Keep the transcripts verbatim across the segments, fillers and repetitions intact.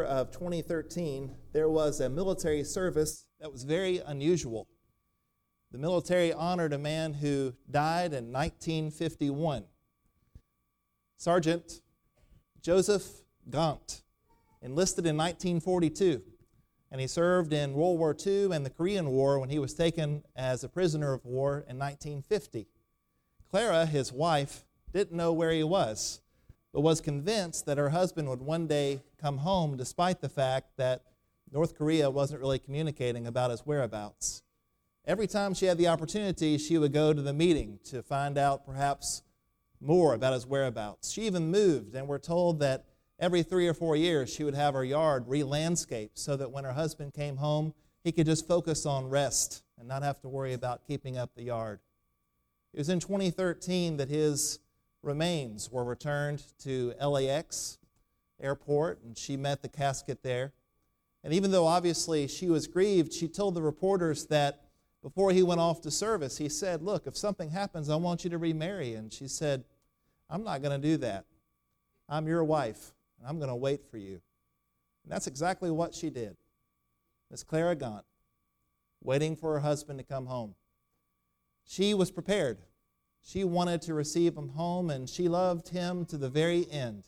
of twenty thirteen, there was a military service that was very unusual. The military honored a man who died in nineteen fifty-one. Sergeant Joseph Gaunt enlisted in nineteen forty-two, and he served in World War Two and the Korean War when he was taken as a prisoner of war in nineteen fifty. Clara, his wife, didn't know where he was, but was convinced that her husband would one day come home despite the fact that North Korea wasn't really communicating about his whereabouts. Every time she had the opportunity, she would go to the meeting to find out perhaps more about his whereabouts. She even moved, and we're told that every three or four years she would have her yard re-landscaped so that when her husband came home, he could just focus on rest and not have to worry about keeping up the yard. It was in twenty thirteen that his remains were returned to L A X airport, and she met the casket there. And even though obviously she was grieved, she told the reporters that before he went off to service, he said, "Look, if something happens, I want you to remarry." And she said, "I'm not going to do that. I'm your wife, and I'm going to wait for you." And that's exactly what she did. Miss Clara Gaunt, waiting for her husband to come home. She was prepared. She wanted to receive him home, and she loved him to the very end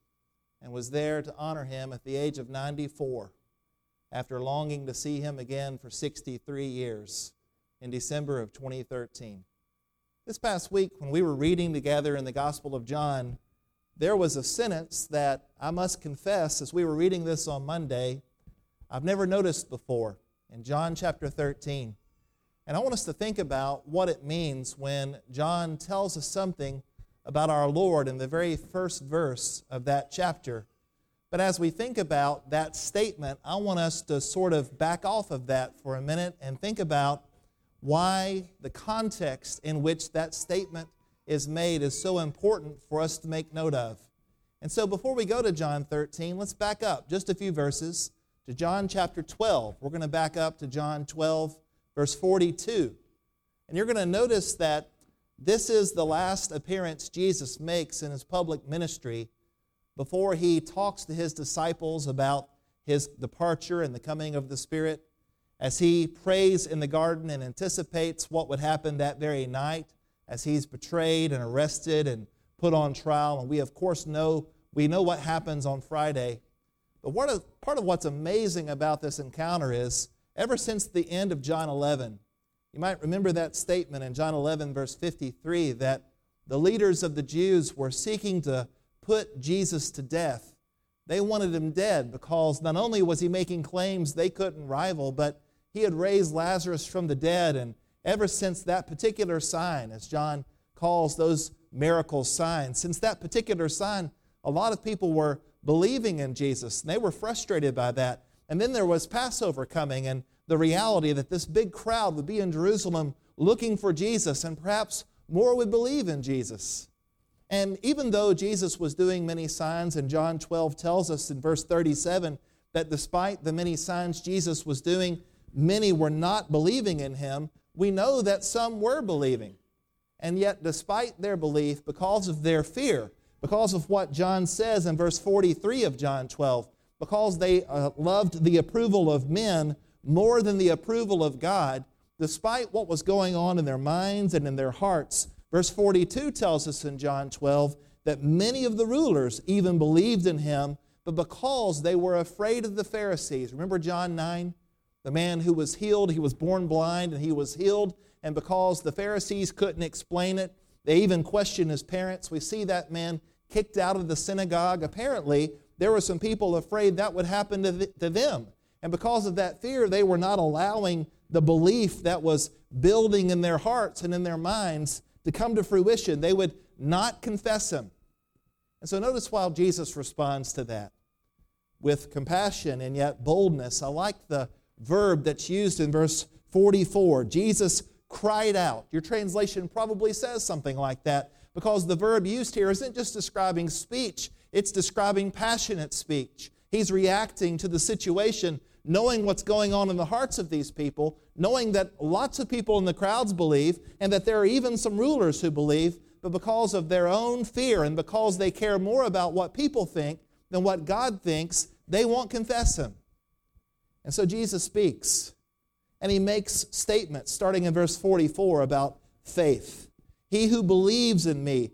and was there to honor him at the age of ninety-four after longing to see him again for sixty-three years in December of twenty thirteen. This past week, when we were reading together in the Gospel of John, there was a sentence that I must confess, as we were reading this on Monday, I've never noticed before in John chapter thirteen. And I want us to think about what it means when John tells us something about our Lord in the very first verse of that chapter. But as we think about that statement, I want us to sort of back off of that for a minute and think about why the context in which that statement is made is so important for us to make note of. And so before we go to John thirteen, let's back up just a few verses to John chapter twelve. We're going to back up to John twelve, verse forty-two. And you're going to notice that this is the last appearance Jesus makes in his public ministry before he talks to his disciples about his departure and the coming of the Spirit, as he prays in the garden and anticipates what would happen that very night as he's betrayed and arrested and put on trial. And we, of course, know we know what happens on Friday. But what is, part of what's amazing about this encounter is, ever since the end of John eleven, you might remember that statement in John eleven, verse fifty-three, that the leaders of the Jews were seeking to put Jesus to death. They wanted him dead because not only was he making claims they couldn't rival, but he had raised Lazarus from the dead. And ever since that particular sign, as John calls those miracles signs, since that particular sign, a lot of people were believing in Jesus, and they were frustrated by that. And then there was Passover coming, and the reality that this big crowd would be in Jerusalem looking for Jesus, and perhaps more would believe in Jesus. And even though Jesus was doing many signs, and John twelve tells us in verse thirty-seven that despite the many signs Jesus was doing, many were not believing in him, we know that some were believing. And yet, despite their belief, because of their fear, because of what John says in verse forty-three of John twelve, because they uh, loved the approval of men more than the approval of God, despite what was going on in their minds and in their hearts, verse forty-two tells us in John twelve that many of the rulers even believed in him, but because they were afraid of the Pharisees. Remember John nine? The man who was healed, he was born blind and he was healed, and because the Pharisees couldn't explain it, they even questioned his parents. We see that man kicked out of the synagogue. Apparently, there were some people afraid that would happen to, th- to them. And because of that fear, they were not allowing the belief that was building in their hearts and in their minds to come to fruition. They would not confess him. And so notice how Jesus responds to that with compassion and yet boldness. I like the verb that's used in verse forty-four. Jesus cried out. Your translation probably says something like that, because the verb used here isn't just describing speech, it's describing passionate speech. He's reacting to the situation, knowing what's going on in the hearts of these people, knowing that lots of people in the crowds believe, and that there are even some rulers who believe, but because of their own fear and because they care more about what people think than what God thinks, they won't confess him. And so Jesus speaks, and he makes statements starting in verse forty-four about faith. He who believes in me,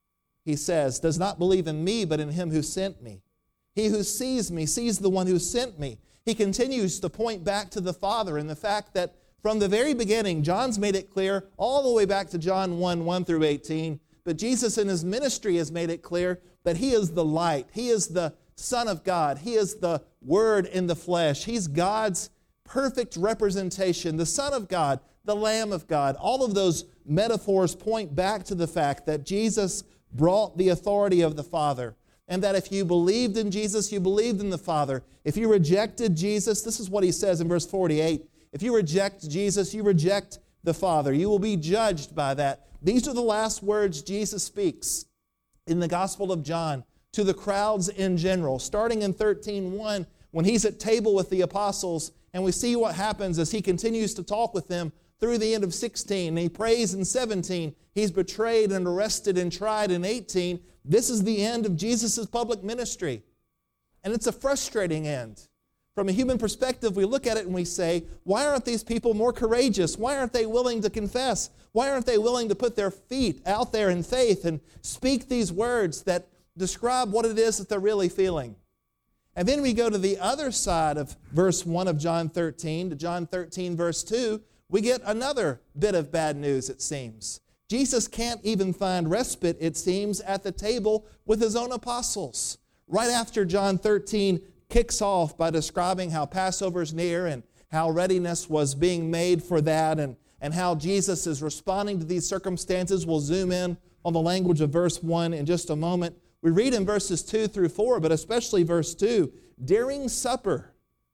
he says, does not believe in me, but in him who sent me. He who sees me sees the one who sent me. He continues to point back to the Father and the fact that from the very beginning, John's made it clear all the way back to John one, one through eighteen, but Jesus in his ministry has made it clear that he is the light. He is the Son of God. He is the Word in the flesh. He's God's perfect representation, the Son of God, the Lamb of God. All of those metaphors point back to the fact that Jesus brought the authority of the Father, and that if you believed in Jesus, you believed in the Father. If you rejected Jesus, this is what he says in verse forty-eight, if you reject Jesus, you reject the Father. You will be judged by that. These are the last words Jesus speaks in the Gospel of John to the crowds in general, starting in thirteen one, when he's at table with the apostles, and we see what happens as he continues to talk with them through the end of sixteen. And he prays in seventeen. He's betrayed and arrested and tried in eighteen. This is the end of Jesus' public ministry. And it's a frustrating end. From a human perspective, we look at it and we say, why aren't these people more courageous? Why aren't they willing to confess? Why aren't they willing to put their feet out there in faith and speak these words that describe what it is that they're really feeling? And then we go to the other side of verse one of John thirteen, to John thirteen, verse two, we get another bit of bad news, it seems. Jesus can't even find respite, it seems, at the table with his own apostles. Right after John thirteen kicks off by describing how Passover's near and how readiness was being made for that, and, and how Jesus is responding to these circumstances. We'll zoom in on the language of verse one in just a moment. We read in verses two through four, but especially verse two, during supper,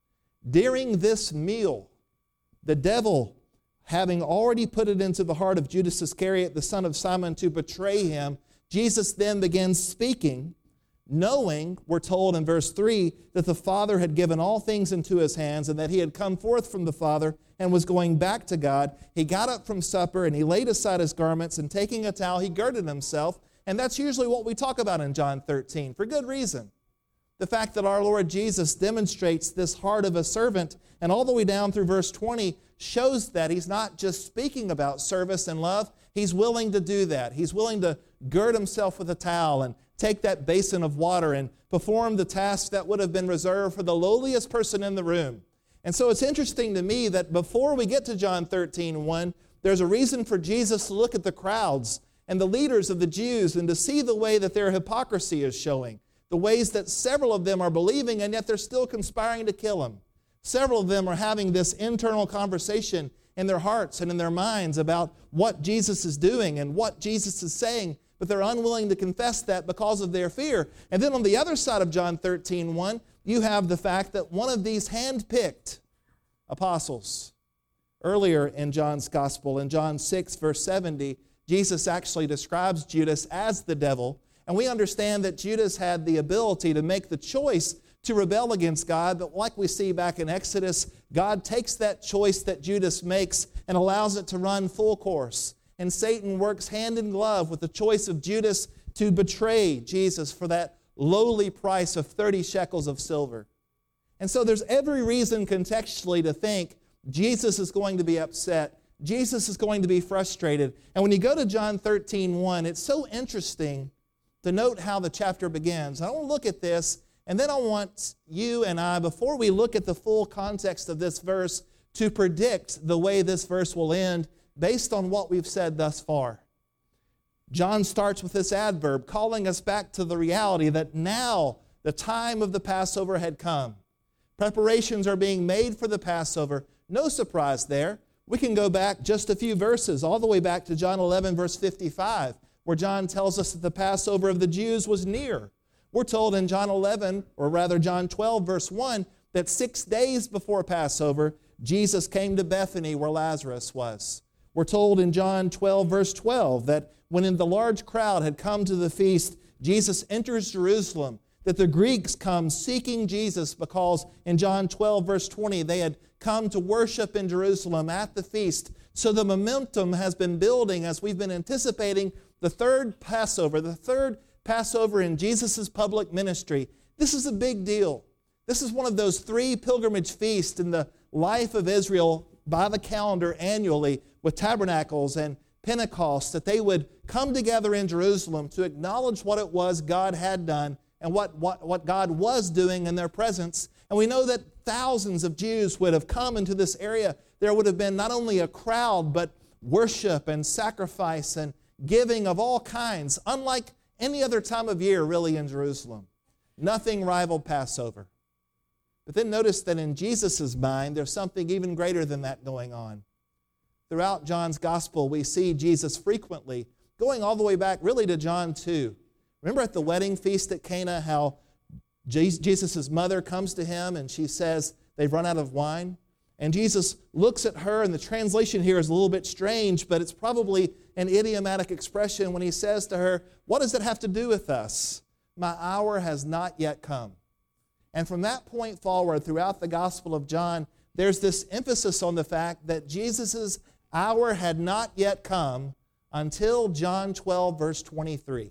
during this meal, the devil, having already put it into the heart of Judas Iscariot, the son of Simon, to betray him, Jesus then begins speaking, knowing, we're told in verse three, that the Father had given all things into his hands and that he had come forth from the Father and was going back to God. He got up from supper and he laid aside his garments, and taking a towel, he girded himself. And that's usually what we talk about in John thirteen, for good reason. The fact that our Lord Jesus demonstrates this heart of a servant, and all the way down through verse twenty shows that he's not just speaking about service and love. He's willing to do that. He's willing to gird himself with a towel and take that basin of water and perform the task that would have been reserved for the lowliest person in the room. And so it's interesting to me that before we get to John thirteen one, there's a reason for Jesus to look at the crowds and the leaders of the Jews and to see the way that their hypocrisy is showing, the ways that several of them are believing and yet they're still conspiring to kill him. Several of them are having this internal conversation in their hearts and in their minds about what Jesus is doing and what Jesus is saying, but they're unwilling to confess that because of their fear. And then on the other side of John thirteen one, you have the fact that one of these hand-picked apostles, earlier in John's Gospel, in John six, verse seventy, Jesus actually describes Judas as the devil, and we understand that Judas had the ability to make the choice to rebel against God, but like we see back in Exodus, God takes that choice that Judas makes and allows it to run full course. And Satan works hand in glove with the choice of Judas to betray Jesus for that lowly price of thirty shekels of silver. And so there's every reason contextually to think Jesus is going to be upset. Jesus is going to be frustrated. And when you go to John thirteen one, it's so interesting to note how the chapter begins. I want to look at this, and then I want you and I, before we look at the full context of this verse, to predict the way this verse will end based on what we've said thus far. John starts with this adverb, calling us back to the reality that now the time of the Passover had come. Preparations are being made for the Passover. No surprise there. We can go back just a few verses, all the way back to John eleven, verse fifty-five, where John tells us that the Passover of the Jews was near. We're told in John eleven, or rather John twelve, verse one, that six days before Passover, Jesus came to Bethany where Lazarus was. We're told in John twelve, verse twelve, that when in the large crowd had come to the feast, Jesus enters Jerusalem, that the Greeks come seeking Jesus because in John twelve, verse twenty, they had come to worship in Jerusalem at the feast. So the momentum has been building as we've been anticipating the third Passover, the third Passover in Jesus' public ministry. This is a big deal. This is one of those three pilgrimage feasts in the life of Israel by the calendar annually, with tabernacles and Pentecost, that they would come together in Jerusalem to acknowledge what it was God had done and what, what, what God was doing in their presence. And we know that thousands of Jews would have come into this area. There would have been not only a crowd, but worship and sacrifice and giving of all kinds, unlike any other time of year really in Jerusalem. Nothing rivaled Passover. But then notice that in Jesus' mind, there's something even greater than that going on. Throughout John's Gospel, we see Jesus frequently, going all the way back really to John two. Remember at the wedding feast at Cana, how Jesus' mother comes to him and she says they've run out of wine? And Jesus looks at her, and the translation here is a little bit strange, but it's probably an idiomatic expression when he says to her, "What does it have to do with us? My hour has not yet come." And from that point forward, throughout the Gospel of John, there's this emphasis on the fact that Jesus' hour had not yet come until John twelve, verse twenty-three.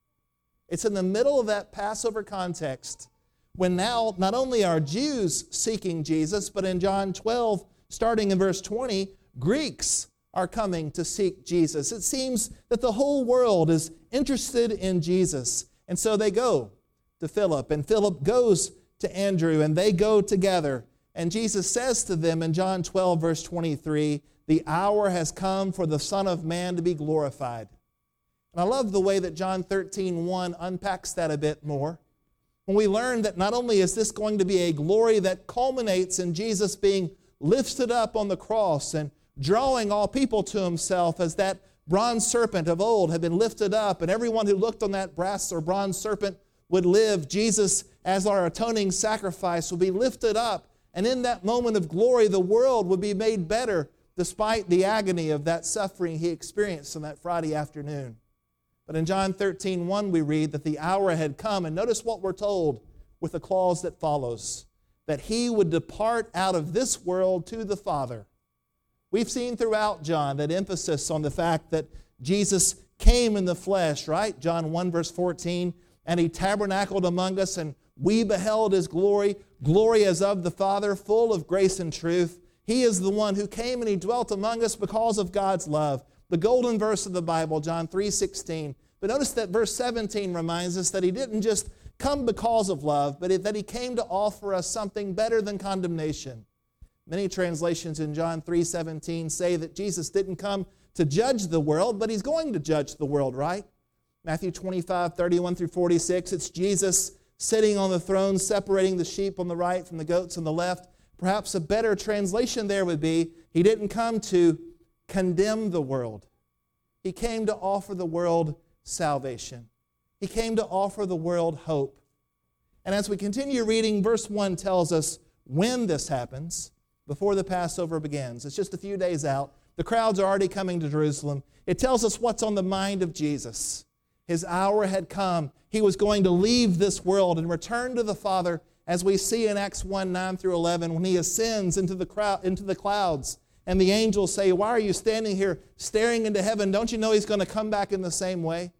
It's in the middle of that Passover context when now not only are Jews seeking Jesus, but in John twelve, starting in verse twenty, Greeks are coming to seek Jesus. It seems that the whole world is interested in Jesus. And so they go to Philip, and Philip goes to Andrew, and they go together. And Jesus says to them in John twelve, verse twenty-three, "The hour has come for the Son of Man to be glorified." And I love the way that John thirteen one unpacks that a bit more. When we learn that not only is this going to be a glory that culminates in Jesus being lifted up on the cross and drawing all people to himself, as that bronze serpent of old had been lifted up, and everyone who looked on that brass or bronze serpent would live. Jesus, as our atoning sacrifice, would be lifted up, and in that moment of glory, the world would be made better despite the agony of that suffering he experienced on that Friday afternoon. But in John thirteen one, we read that the hour had come, and notice what we're told with the clause that follows, that he would depart out of this world to the Father. We've seen throughout John that emphasis on the fact that Jesus came in the flesh, right? John one, verse fourteen, "And he tabernacled among us, and we beheld his glory, glory as of the Father, full of grace and truth." He is the one who came and he dwelt among us because of God's love. The golden verse of the Bible, John three sixteen. But notice that verse seventeen reminds us that he didn't just come because of love, but that he came to offer us something better than condemnation. Many translations in John three seventeen say that Jesus didn't come to judge the world, but he's going to judge the world, right? Matthew twenty-five, thirty-one through forty-six, it's Jesus sitting on the throne, separating the sheep on the right from the goats on the left. Perhaps a better translation there would be, he didn't come to condemn the world. He came to offer the world salvation. He came to offer the world hope. And as we continue reading, verse one tells us when this happens, before the Passover begins. It's just a few days out. The crowds are already coming to Jerusalem. It tells us what's on the mind of Jesus. His hour had come. He was going to leave this world and return to the Father, as we see in Acts one, nine through eleven, when he ascends into the crowd, into the clouds. And the angels say, "Why are you standing here staring into heaven? Don't you know he's going to come back in the same way?"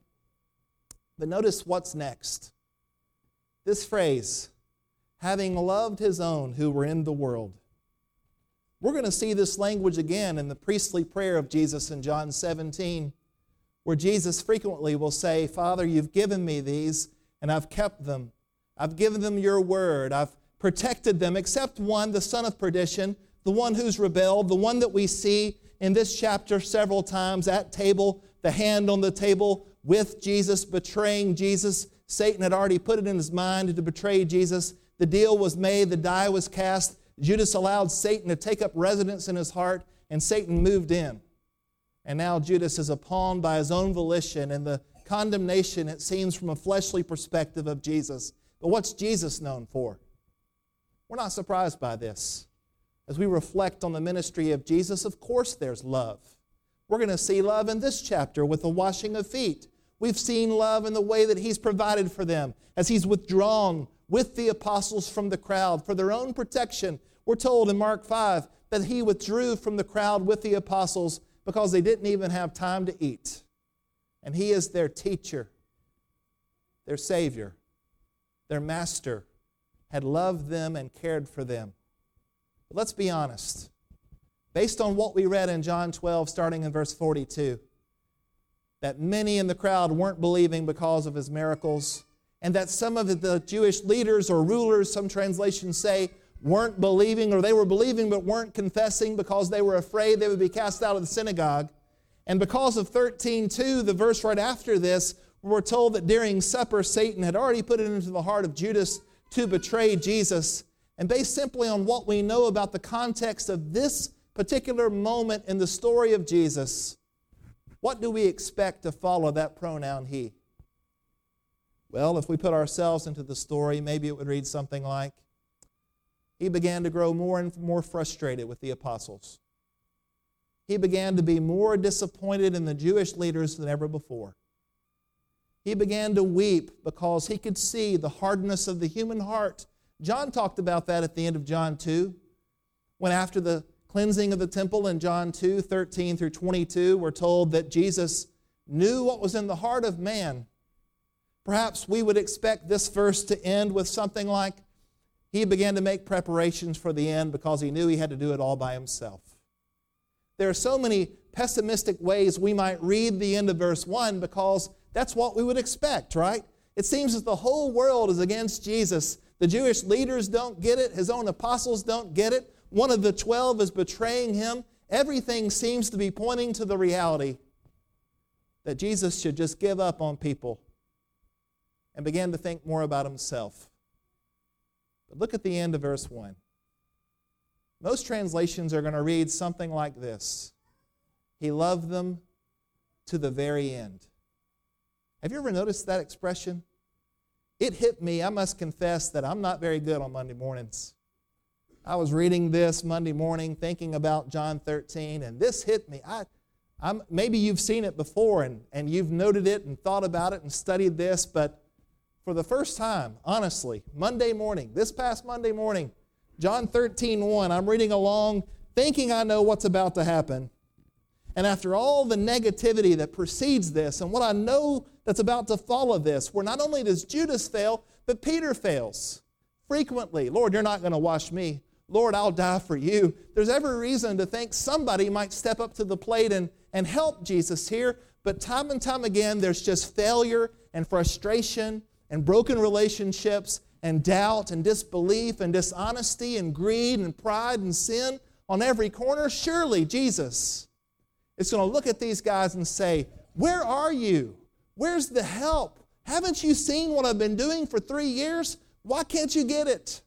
But notice what's next. This phrase, "having loved his own who were in the world." We're going to see this language again in the priestly prayer of Jesus in John seventeen, where Jesus frequently will say, "Father, you've given me these, and I've kept them. I've given them your word. I've protected them, except one, the son of perdition, the one who's rebelled, the one that we see in this chapter several times at table, the hand on the table with Jesus, betraying Jesus. Satan had already put it in his mind to betray Jesus. The deal was made. The die was cast. Judas allowed Satan to take up residence in his heart, and Satan moved in. And now Judas is a pawn by his own volition and the condemnation, it seems, from a fleshly perspective of Jesus. But what's Jesus known for? We're not surprised by this. As we reflect on the ministry of Jesus, of course there's love. We're going to see love in this chapter with the washing of feet. We've seen love in the way that he's provided for them as he's withdrawn with the apostles from the crowd for their own protection. We're told in Mark five that he withdrew from the crowd with the apostles because they didn't even have time to eat. And he is their teacher, their Savior, their master, had loved them and cared for them. But let's be honest. Based on what we read in John twelve, starting in verse forty-two, that many in the crowd weren't believing because of His miracles, and that some of the Jewish leaders or rulers, some translations say, weren't believing, or they were believing but weren't confessing because they were afraid they would be cast out of the synagogue. And because of thirteen two, the verse right after this, we're told that during supper, Satan had already put it into the heart of Judas to betray Jesus. And based simply on what we know about the context of this particular moment in the story of Jesus, what do we expect to follow that pronoun he? Well, if we put ourselves into the story, maybe it would read something like, He began to grow more and more frustrated with the apostles. He began to be more disappointed in the Jewish leaders than ever before. He began to weep because he could see the hardness of the human heart. John talked about that at the end of John two, when after the cleansing of the temple in John two, thirteen through twenty-two, we're told that Jesus knew what was in the heart of man. Perhaps we would expect this verse to end with something like, he began to make preparations for the end because he knew he had to do it all by himself. There are so many pessimistic ways we might read the end of verse one because that's what we would expect, right? It seems that the whole world is against Jesus. The Jewish leaders don't get it. His own apostles don't get it. One of the twelve is betraying him. Everything seems to be pointing to the reality that Jesus should just give up on people and begin to think more about himself. But look at the end of verse one. Most translations are going to read something like this. He loved them to the very end. Have you ever noticed that expression? It hit me. I must confess that I'm not very good on Monday mornings. I was reading this Monday morning, thinking about John thirteen, and this hit me. I, I'm, maybe you've seen it before, and, and you've noted it and thought about it and studied this, but for the first time, honestly, Monday morning, this past Monday morning, John thirteen one, I'm reading along, thinking I know what's about to happen. And after all the negativity that precedes this, and what I know that's about to follow this, where not only does Judas fail, but Peter fails frequently. Lord, you're not going to wash me. Lord, I'll die for you. There's every reason to think somebody might step up to the plate and, and help Jesus here, but time and time again, there's just failure and frustration and broken relationships and doubt and disbelief and dishonesty and greed and pride and sin on every corner. Surely Jesus is going to look at these guys and say, where are you? Where's the help? Haven't you seen what I've been doing for three years? Why can't you get it?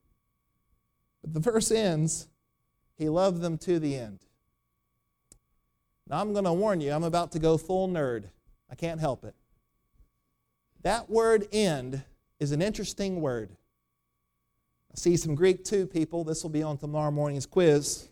But the verse ends, he loved them to the end. Now I'm going to warn you, I'm about to go full nerd. I can't help it. That word end is an interesting word. I see some Greek too, people. This will be on tomorrow morning's quiz.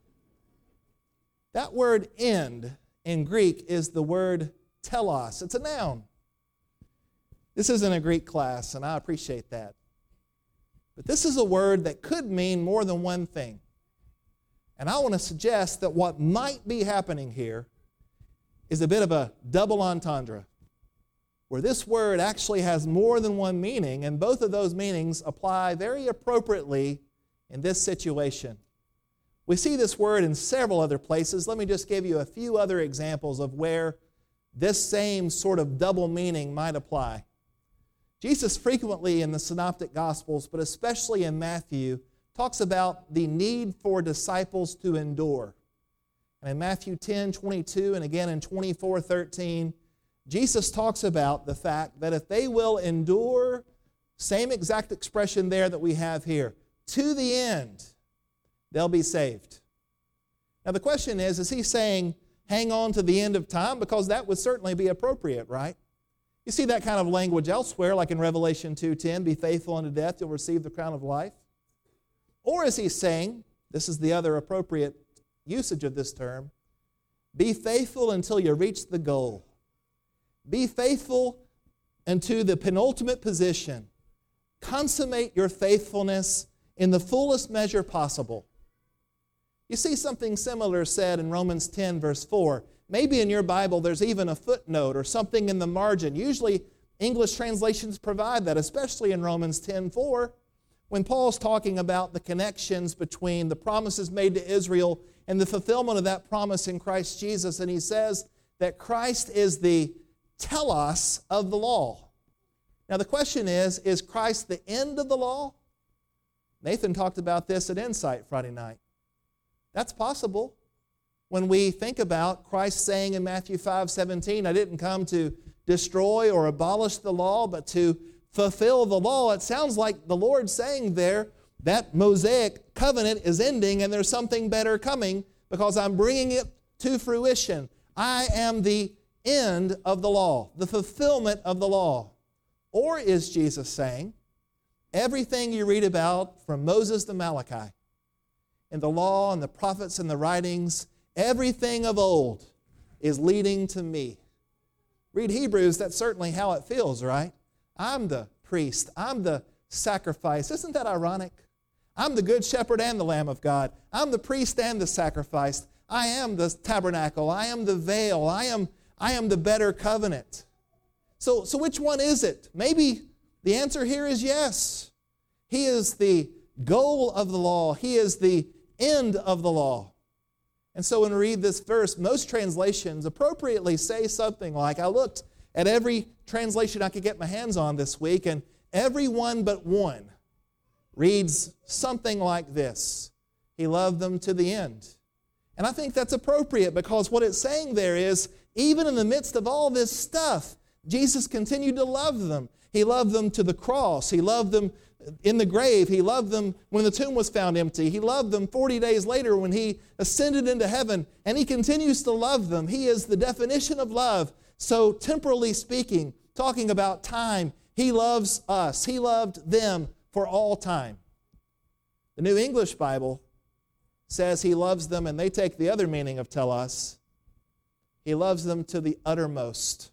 That word end in Greek is the word telos. It's a noun. This isn't a Greek class, and I appreciate that. But this is a word that could mean more than one thing. And I want to suggest that what might be happening here is a bit of a double entendre, where this word actually has more than one meaning, and both of those meanings apply very appropriately in this situation. We see this word in several other places. Let me just give you a few other examples of where this same sort of double meaning might apply. Jesus frequently in the Synoptic Gospels, but especially in Matthew, talks about the need for disciples to endure. And in Matthew ten twenty-two and again in twenty-four thirteen, Jesus talks about the fact that if they will endure, same exact expression there that we have here, to the end, they'll be saved. Now the question is, is he saying hang on to the end of time? Because that would certainly be appropriate, right? You see that kind of language elsewhere, like in Revelation two ten, be faithful unto death, you'll receive the crown of life. Or is he saying, this is the other appropriate usage of this term, be faithful until you reach the goal. Be faithful unto the penultimate position. Consummate your faithfulness in the fullest measure possible. You see something similar said in Romans ten, verse four. Maybe in your Bible there's even a footnote or something in the margin. Usually English translations provide that, especially in Romans ten four, When Paul's talking about the connections between the promises made to Israel and the fulfillment of that promise in Christ Jesus, and he says that Christ is the telos of the law. Now the question is, is Christ the end of the law? Nathan talked about this at Insight Friday night. That's possible. When we think about Christ saying in Matthew five seventeen, I didn't come to destroy or abolish the law, but to fulfill the law, it sounds like the Lord saying there that Mosaic covenant is ending and there's something better coming because I'm bringing it to fruition. I am the end of the law, the fulfillment of the law. Or is Jesus saying, everything you read about from Moses to Malachi, in the law and the prophets and the writings, everything of old is leading to me. Read Hebrews, that's certainly how it feels, right? I'm the priest. I'm the sacrifice. Isn't that ironic? I'm the good shepherd and the Lamb of God. I'm the priest and the sacrifice. I am the tabernacle. I am the veil. I am, I am the better covenant. So, so which one is it? Maybe the answer here is yes. He is the goal of the law. He is the end of the law. And so when we read this verse, most translations appropriately say something like, I looked at every translation I could get my hands on this week, and every one but one reads something like this. He loved them to the end. And I think that's appropriate because what it's saying there is, even in the midst of all this stuff, Jesus continued to love them. He loved them to the cross. He loved them in the grave. He loved them when the tomb was found empty. He loved them forty days later when He ascended into heaven. And He continues to love them. He is the definition of love. So temporally speaking, talking about time, He loves us. He loved them for all time. The New English Bible says He loves them, and they take the other meaning of telos. He loves them to the uttermost.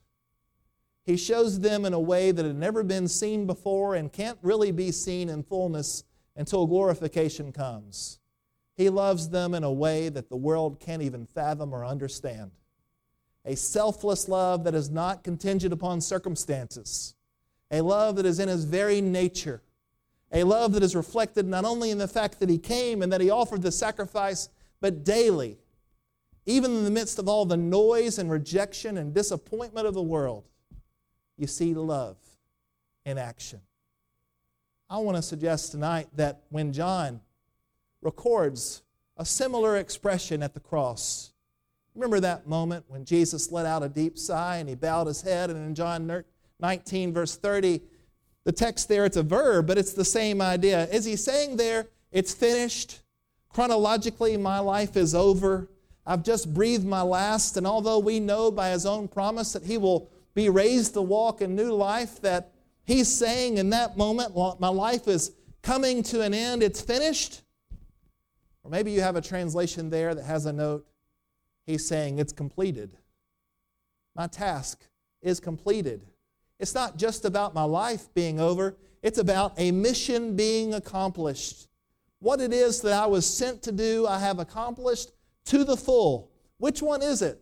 He shows them in a way that had never been seen before and can't really be seen in fullness until glorification comes. He loves them in a way that the world can't even fathom or understand. A selfless love that is not contingent upon circumstances. A love that is in His very nature. A love that is reflected not only in the fact that He came and that He offered the sacrifice, but daily. Even in the midst of all the noise and rejection and disappointment of the world, you see love in action. I want to suggest tonight that when John records a similar expression at the cross, remember that moment when Jesus let out a deep sigh and He bowed His head, and in John nineteen, verse thirty, the text there, it's a verb, but it's the same idea. Is He saying there, it's finished? Chronologically, my life is over. I've just breathed my last, and although we know by His own promise that He will be raised to walk in new life, that He's saying in that moment, my life is coming to an end, it's finished? Or maybe you have a translation there that has a note, He's saying it's completed. My task is completed. It's not just about my life being over, it's about a mission being accomplished. What it is that I was sent to do, I have accomplished to the full. Which one is it?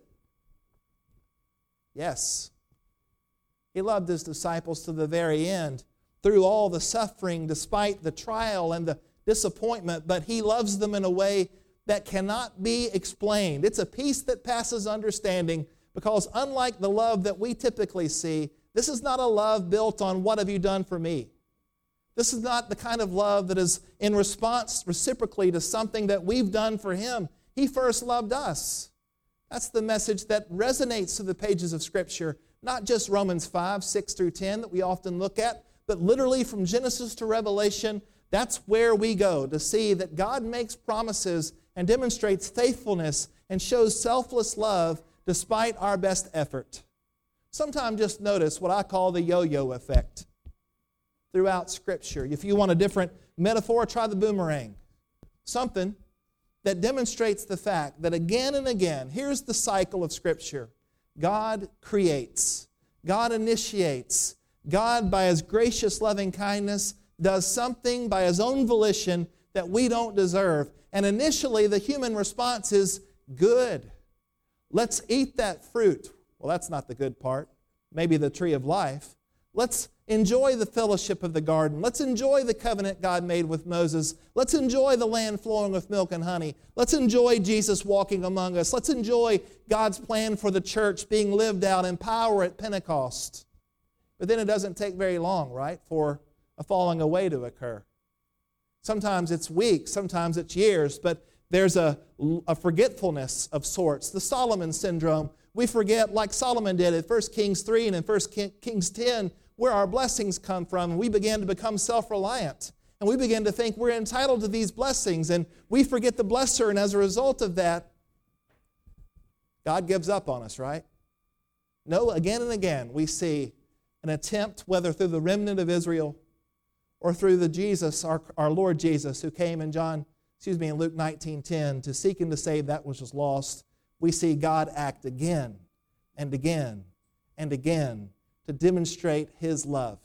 Yes. He loved His disciples to the very end, through all the suffering, despite the trial and the disappointment, but He loves them in a way that cannot be explained. It's a peace that passes understanding, because unlike the love that we typically see, this is not a love built on what have you done for me. This is not the kind of love that is in response reciprocally to something that we've done for Him. He first loved us. That's the message that resonates through the pages of Scripture. Not just Romans five, six through ten that we often look at, but literally from Genesis to Revelation, that's where we go to see that God makes promises and demonstrates faithfulness and shows selfless love despite our best effort. Sometimes just notice what I call the yo-yo effect throughout Scripture. If you want a different metaphor, try the boomerang. Something that demonstrates the fact that again and again, here's the cycle of Scripture. God creates. God initiates. God, by His gracious loving kindness, does something by His own volition that we don't deserve. And initially, the human response is good. Let's eat that fruit. Well, that's not the good part. Maybe the tree of life. Let's enjoy the fellowship of the garden. Let's enjoy the covenant God made with Moses. Let's enjoy the land flowing with milk and honey. Let's enjoy Jesus walking among us. Let's enjoy God's plan for the church being lived out in power at Pentecost. But then it doesn't take very long, right, for a falling away to occur. Sometimes it's weeks, sometimes it's years, but there's a, a forgetfulness of sorts. The Solomon syndrome. We forget, like Solomon did at First Kings three and in First Kings ten, where our blessings come from. And we begin to become self-reliant. And we begin to think we're entitled to these blessings. And we forget the blesser. And as a result of that, God gives up on us, right? No, again and again, we see an attempt, whether through the remnant of Israel or through the Jesus, our, our Lord Jesus, who came in John, excuse me, in Luke nineteen ten, to seek and to save that which was lost. We see God act again and again and again to demonstrate His love.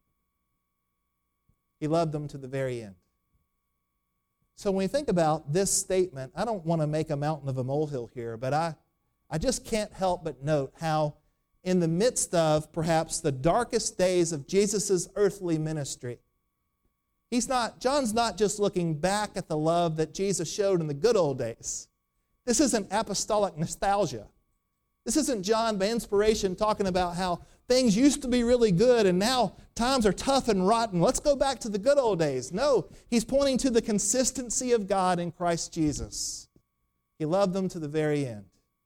He loved them to the very end. So when we think about this statement, I don't want to make a mountain of a molehill here, but I, I just can't help but note how in the midst of perhaps the darkest days of Jesus' earthly ministry, he's not, John's not just looking back at the love that Jesus showed in the good old days. This isn't apostolic nostalgia. This isn't John by inspiration talking about how things used to be really good and now times are tough and rotten. Let's go back to the good old days. No, he's pointing to the consistency of God in Christ Jesus. He loved them to the very end.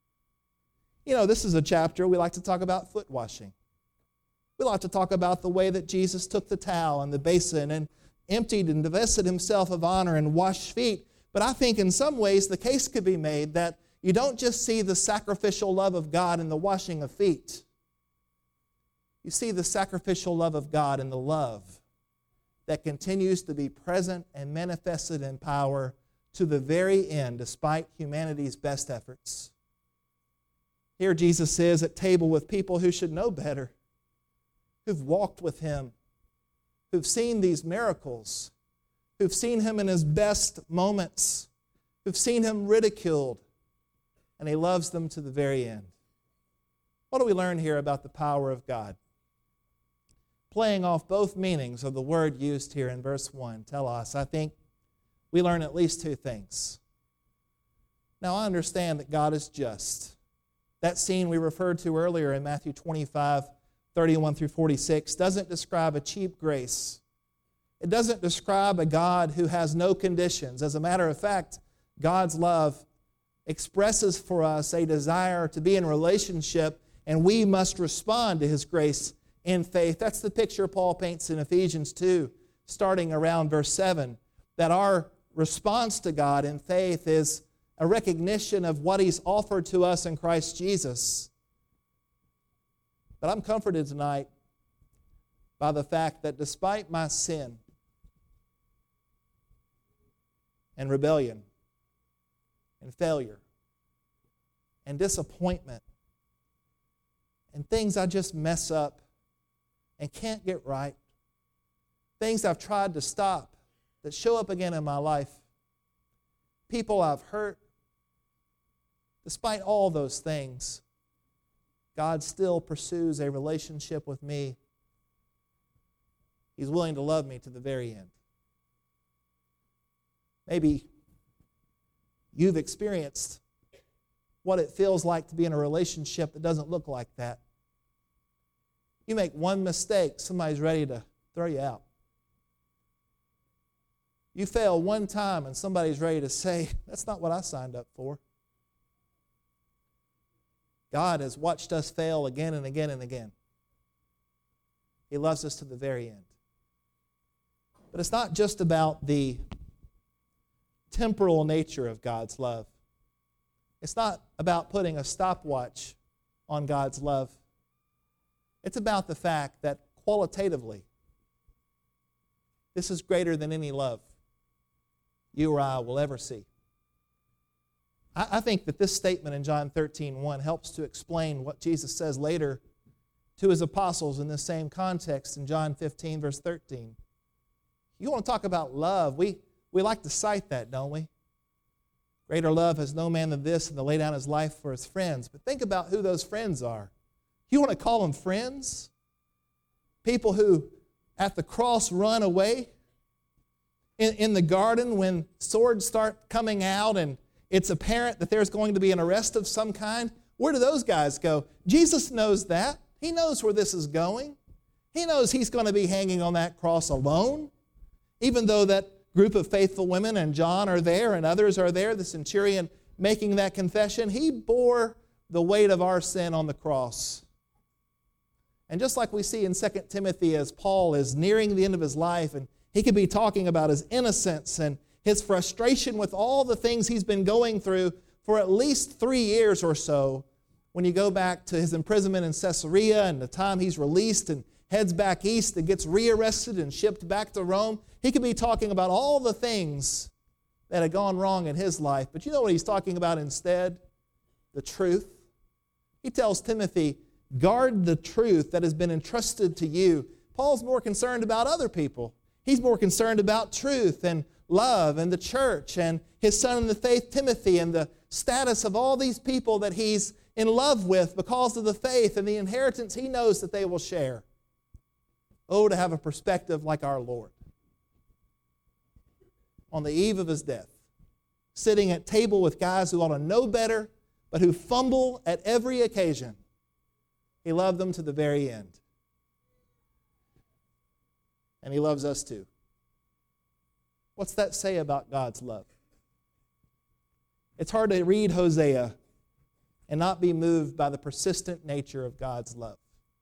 You know, this is a chapter we like to talk about foot washing. We like to talk about the way that Jesus took the towel and the basin and emptied and divested himself of honor and washed feet. But I think in some ways the case could be made that you don't just see the sacrificial love of God in the washing of feet. You see the sacrificial love of God in the love that continues to be present and manifested in power to the very end, despite humanity's best efforts. Here Jesus is at table with people who should know better, who've walked with Him, who've seen these miracles, who've seen Him in His best moments, who've seen Him ridiculed, and He loves them to the very end. What do we learn here about the power of God? Playing off both meanings of the word used here in verse one, telos, I think we learn at least two things. Now, I understand that God is just. That scene we referred to earlier in Matthew twenty-five, thirty-one through forty-six doesn't describe a cheap grace. It doesn't describe a God who has no conditions. As a matter of fact, God's love expresses for us a desire to be in relationship, and we must respond to His grace in faith. That's the picture Paul paints in Ephesians two, starting around verse seven, that our response to God in faith is a recognition of what He's offered to us in Christ Jesus. But I'm comforted tonight by the fact that despite my sin and rebellion and failure and disappointment and things I just mess up and can't get right, things I've tried to stop that show up again in my life, people I've hurt, despite all those things, God still pursues a relationship with me. He's willing to love me to the very end. Maybe you've experienced what it feels like to be in a relationship that doesn't look like that. You make one mistake, somebody's ready to throw you out. You fail one time and somebody's ready to say, that's not what I signed up for. God has watched us fail again and again and again. He loves us to the very end. But it's not just about the temporal nature of God's love. It's not about putting a stopwatch on God's love. It's about the fact that qualitatively, this is greater than any love you or I will ever see. I, I think that this statement in John thirteen one helps to explain what Jesus says later to His apostles in this same context in John fifteen, verse thirteen. You want to talk about love, we, we like to cite that, don't we? Greater love has no man than this, and to lay down his life for his friends. But think about who those friends are. You want to call them friends? People who at the cross run away. In, in the garden, when swords start coming out and it's apparent that there's going to be an arrest of some kind, where do those guys go? Jesus knows that. He knows where this is going. He knows He's going to be hanging on that cross alone. Even though that group of faithful women and John are there and others are there, the centurion making that confession, He bore the weight of our sin on the cross. And just like we see in Second Timothy as Paul is nearing the end of his life, and he could be talking about his innocence and his frustration with all the things he's been going through for at least three years or so. When you go back to his imprisonment in Caesarea and the time he's released and heads back east and gets rearrested and shipped back to Rome, he could be talking about all the things that had gone wrong in his life. But you know what he's talking about instead? The truth. He tells Timothy, guard the truth that has been entrusted to you. Paul's more concerned about other people. He's more concerned about truth and love and the church and his son in the faith, Timothy, and the status of all these people that he's in love with because of the faith and the inheritance he knows that they will share. Oh, to have a perspective like our Lord. On the eve of His death, sitting at table with guys who ought to know better, but who fumble at every occasion. He loved them to the very end. And He loves us too. What's that say about God's love? It's hard to read Hosea and not be moved by the persistent nature of God's love.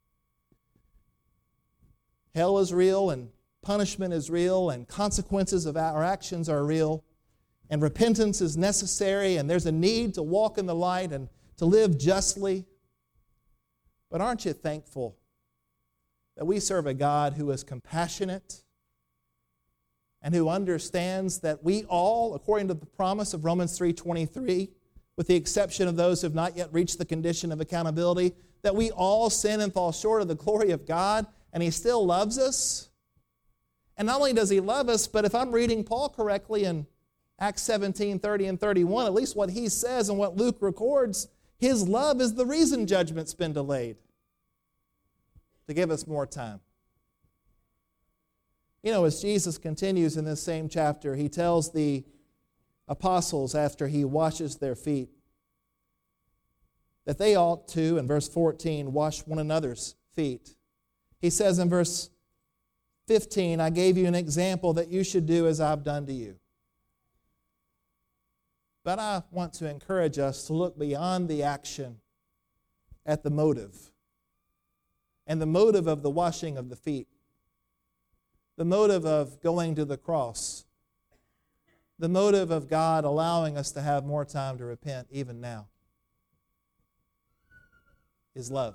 Hell is real, and punishment is real, and consequences of our actions are real, and repentance is necessary, and there's a need to walk in the light and to live justly. But aren't you thankful that we serve a God who is compassionate and who understands that we all, according to the promise of Romans three twenty-three, with the exception of those who have not yet reached the condition of accountability, that we all sin and fall short of the glory of God, and He still loves us? And not only does He love us, but if I'm reading Paul correctly in Acts seventeen, thirty and thirty-one, at least what he says and what Luke records, His love is the reason judgment's been delayed, to give us more time. You know, as Jesus continues in this same chapter, He tells the apostles after He washes their feet that they ought to, in verse fourteen, wash one another's feet. He says in verse fifteen, I gave you an example that you should do as I've done to you. But I want to encourage us to look beyond the action at the motive. And the motive of the washing of the feet. The motive of going to the cross. The motive of God allowing us to have more time to repent even now. Is love.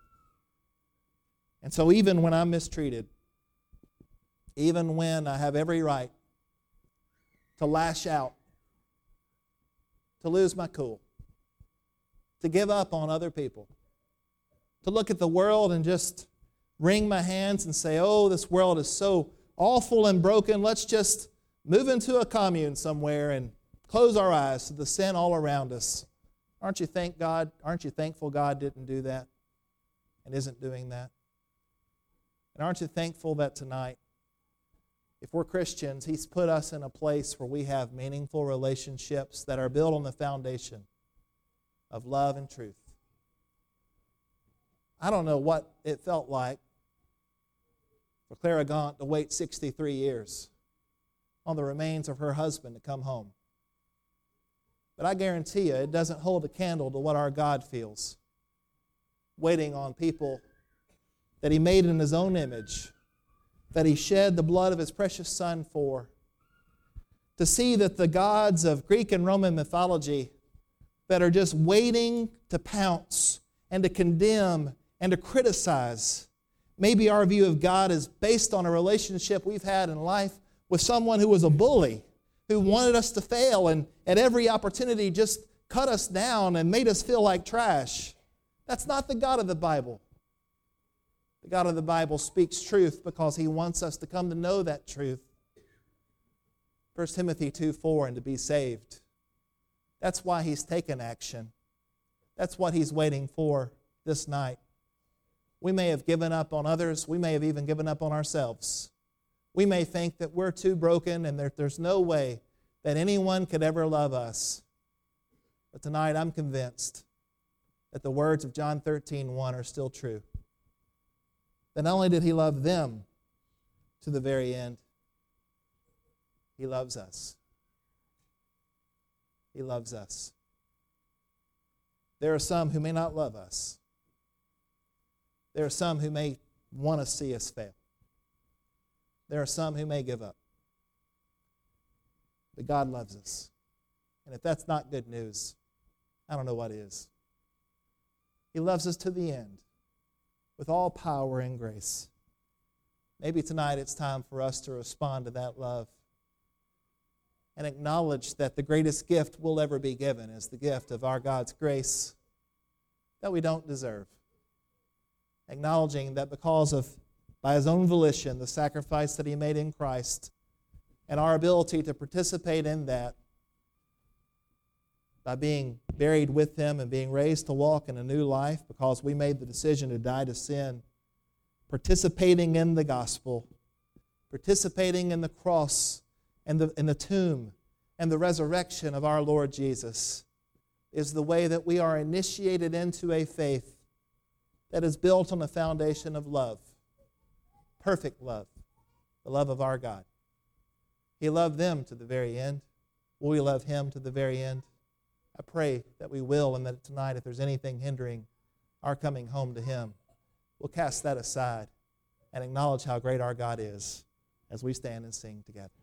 And so even when I'm mistreated, even when I have every right to lash out, to lose my cool, to give up on other people, to look at the world and just wring my hands and say, oh, this world is so awful and broken, let's just move into a commune somewhere and close our eyes to the sin all around us. Aren't you thank God? Aren't you thankful God didn't do that and isn't doing that? And aren't you thankful that tonight, if we're Christians, He's put us in a place where we have meaningful relationships that are built on the foundation of love and truth. I don't know what it felt like for Clara Gaunt to wait sixty-three years on the remains of her husband to come home. But I guarantee you, it doesn't hold a candle to what our God feels, waiting on people that He made in His own image, that He shed the blood of His precious Son for, to see that the gods of Greek and Roman mythology that are just waiting to pounce and to condemn and to criticize. Maybe our view of God is based on a relationship we've had in life with someone who was a bully, who wanted us to fail and at every opportunity just cut us down and made us feel like trash. That's not the God of the Bible. The God of the Bible speaks truth because He wants us to come to know that truth. First Timothy two four, and to be saved. That's why He's taken action. That's what He's waiting for this night. We may have given up on others. We may have even given up on ourselves. We may think that we're too broken and that there's no way that anyone could ever love us. But tonight I'm convinced that the words of John thirteen one are still true. That not only did He love them to the very end, He loves us. He loves us. There are some who may not love us. There are some who may want to see us fail. There are some who may give up. But God loves us. And if that's not good news, I don't know what is. He loves us to the end with all power and grace. Maybe tonight it's time for us to respond to that love and acknowledge that the greatest gift we'll ever be given is the gift of our God's grace that we don't deserve. Acknowledging that because of, by His own volition, the sacrifice that He made in Christ, and our ability to participate in that by being buried with Him and being raised to walk in a new life because we made the decision to die to sin, participating in the gospel, participating in the cross and the, in the tomb and the resurrection of our Lord Jesus is the way that we are initiated into a faith that is built on a foundation of love, perfect love, the love of our God. He loved them to the very end. Will we love Him to the very end? I pray that we will, and that tonight, if there's anything hindering our coming home to Him, we'll cast that aside and acknowledge how great our God is as we stand and sing together.